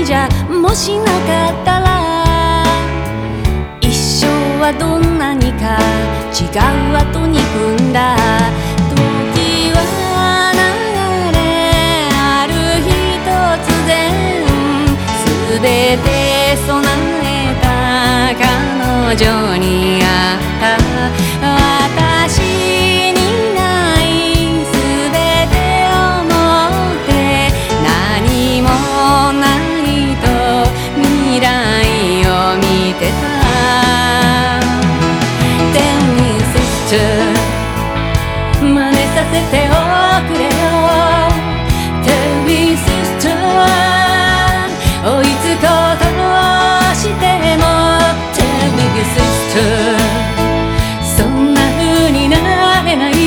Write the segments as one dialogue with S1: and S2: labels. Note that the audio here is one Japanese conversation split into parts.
S1: じゃもしなかったら、一生はどんなにか違う後に組んだ。時は流れ、ある日突然全て備えた彼女に会った。私にない全てを持って何もないと未来を見てた。 Tell me sister 真似させておくれよ。 Tell me sister 追いつこうとしても Tell me sister そんな風になれない、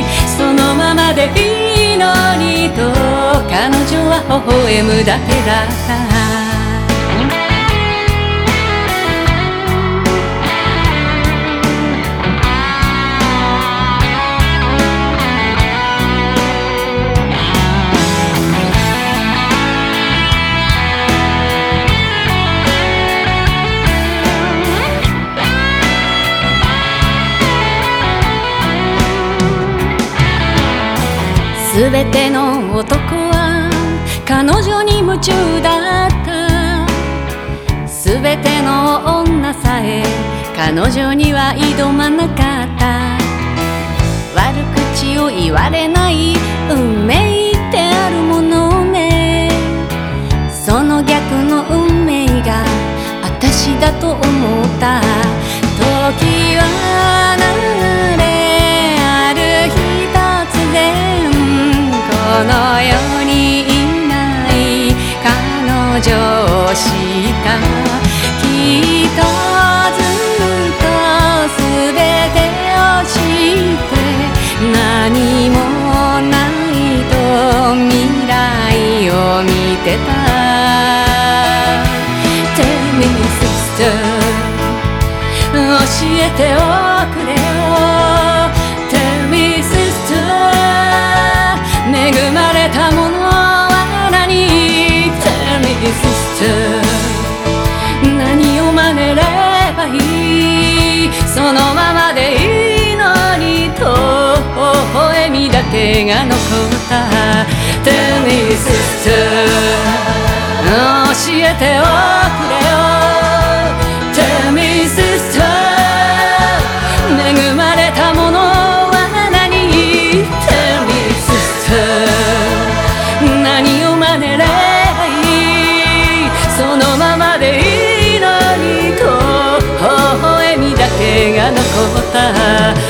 S1: そのままでいいのにと彼女は微笑むだけだった。すべての男は彼女に夢中だった。すべての女さえ彼女には挑まなかった。悪口を言われない運命ってあるものね。その逆の運命が私だと思った。時は流れ、ある日突然この世にいない彼女を知った。きっとずっと全てを知って何もないと未来を見てた。 Tell me sister 教えておくれよ。 Tell me sister 恵まれたものは何？ Tell me sister 何を真似ればいい？そのままでいいのにと微笑みだけが残った。 Tell me sister 教えておくれよ。 Tell me sister 恵まれたものは何？ Tell me sister 何を真似ればいい？そのままでいいのにと微笑みだけが残った。